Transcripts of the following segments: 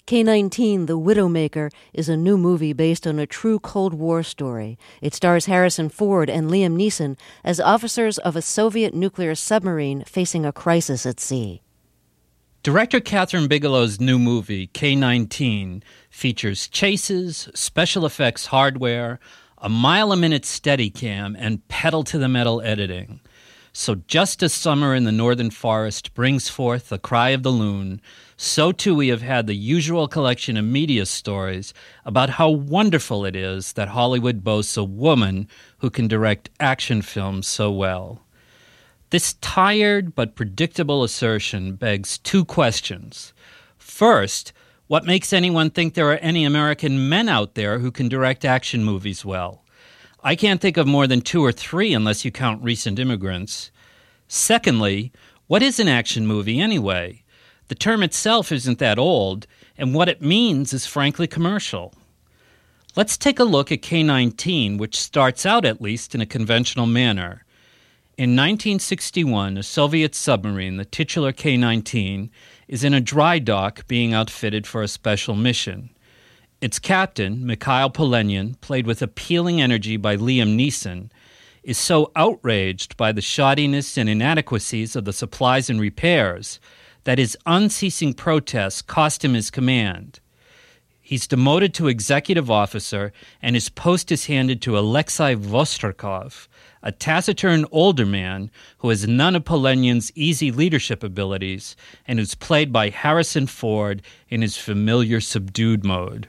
K-19, The Widowmaker, is a new movie based on a true Cold War story. It stars Harrison Ford and Liam Neeson as officers of a Soviet nuclear submarine facing a crisis at sea. Director Kathryn Bigelow's new movie, K-19, features chases, special effects hardware, a mile-a-minute Steadicam, and pedal-to-the-metal editing. So just as summer in the northern forest brings forth the cry of the loon, so too we have had the usual collection of media stories about how wonderful it is that Hollywood boasts a woman who can direct action films so well. This tired but predictable assertion begs two questions. First, what makes anyone think there are any American men out there who can direct action movies well? I can't think of more than 2 or 3 unless you count Recent Immigrants. Secondly, what is an action movie anyway? The term itself isn't that old, and what it means is frankly commercial. Let's take a look at K-19, which starts out at least in a conventional manner. In 1961, a Soviet submarine, the titular K-19, is in a dry dock being outfitted for a special mission. Its captain, Mikhail Polenyan, played with appealing energy by Liam Neeson, is so outraged by the shoddiness and inadequacies of the supplies and repairs that his unceasing protests cost him his command. He's demoted to executive officer, and his post is handed to Alexei Vostrikov, a taciturn older man who has none of Polenyan's easy leadership abilities and who's played by Harrison Ford in his familiar subdued mode.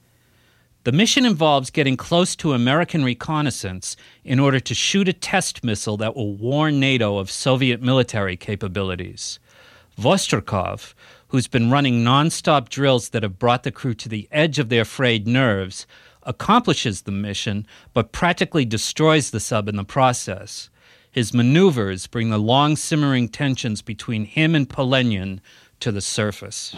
The mission involves getting close to American reconnaissance in order to shoot a test missile that will warn NATO of Soviet military capabilities. Vostrikov, who's been running nonstop drills that have brought the crew to the edge of their frayed nerves, accomplishes the mission but practically destroys the sub in the process. His maneuvers bring the long simmering tensions between him and Polenyan to the surface.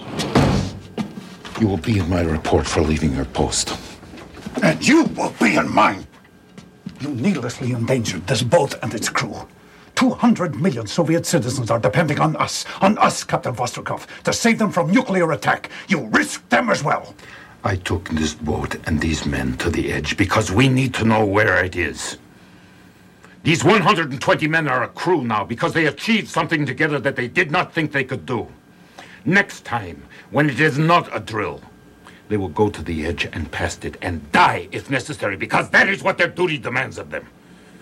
You will be in my report for leaving your post. And you will be in mine. You needlessly endangered this boat and its crew. 200 million Soviet citizens are depending on us, Captain Vostrikov, to save them from nuclear attack. You risked them as well. I took this boat and these men to the edge because we need to know where it is. These 120 men are a crew now because they achieved something together that they did not think they could do. Next time, when it is not a drill, they will go to the edge and past it and die if necessary, because that is what their duty demands of them.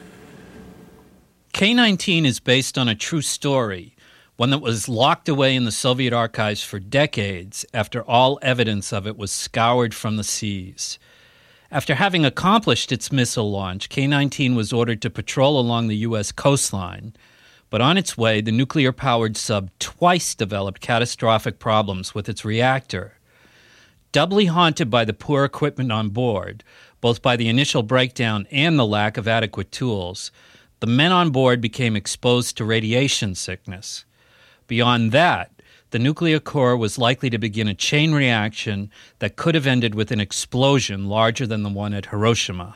K-19 is based on a true story, one that was locked away in the Soviet archives for decades after all evidence of it was scoured from the seas. After having accomplished its missile launch, K-19 was ordered to patrol along the U.S. coastline, but on its way, the nuclear-powered sub twice developed catastrophic problems with its reactor. Doubly haunted by the poor equipment on board, both by the initial breakdown and the lack of adequate tools, the men on board became exposed to radiation sickness. Beyond that, the nuclear core was likely to begin a chain reaction that could have ended with an explosion larger than the one at Hiroshima.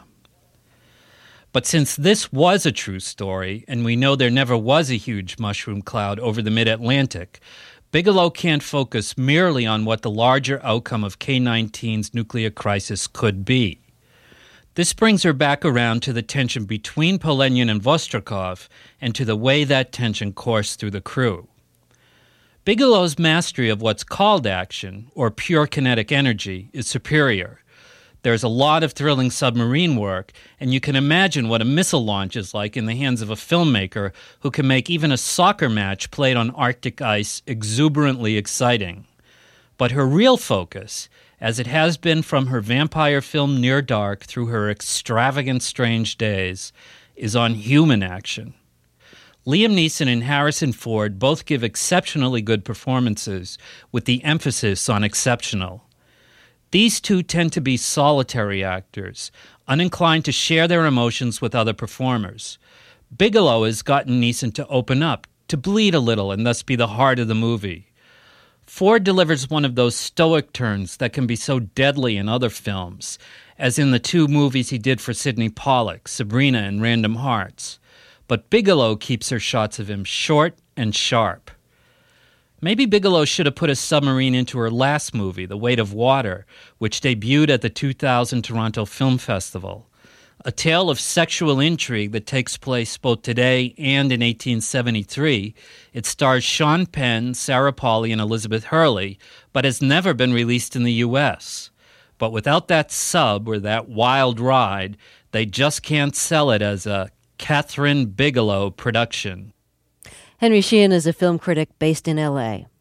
But since this was a true story, and we know there never was a huge mushroom cloud over the mid-Atlantic, Bigelow can't focus merely on what the larger outcome of K-19's nuclear crisis could be. This brings her back around to the tension between Polenyan and Vostrikov and to the way that tension coursed through the crew. Bigelow's mastery of what's called action, or pure kinetic energy, is superior. There's a lot of thrilling submarine work, and you can imagine what a missile launch is like in the hands of a filmmaker who can make even a soccer match played on Arctic ice exuberantly exciting. But her real focus, as it has been from her vampire film Near Dark through her extravagant Strange Days, is on human action. Liam Neeson and Harrison Ford both give exceptionally good performances, with the emphasis on exceptional. These two tend to be solitary actors, uninclined to share their emotions with other performers. Bigelow has gotten Neeson to open up, to bleed a little, and thus be the heart of the movie. Ford delivers one of those stoic turns that can be so deadly in other films, as in the 2 movies he did for Sidney Pollack, Sabrina and Random Hearts. But Bigelow keeps her shots of him short and sharp. Maybe Bigelow should have put a submarine into her last movie, The Weight of Water, which debuted at the 2000 Toronto Film Festival. A tale of sexual intrigue that takes place both today and in 1873. It stars Sean Penn, Sarah Polley, and Elizabeth Hurley, but has never been released in the U.S. But without that sub or that wild ride, they just can't sell it as a Kathryn Bigelow production. Henry Sheehan is a film critic based in L.A.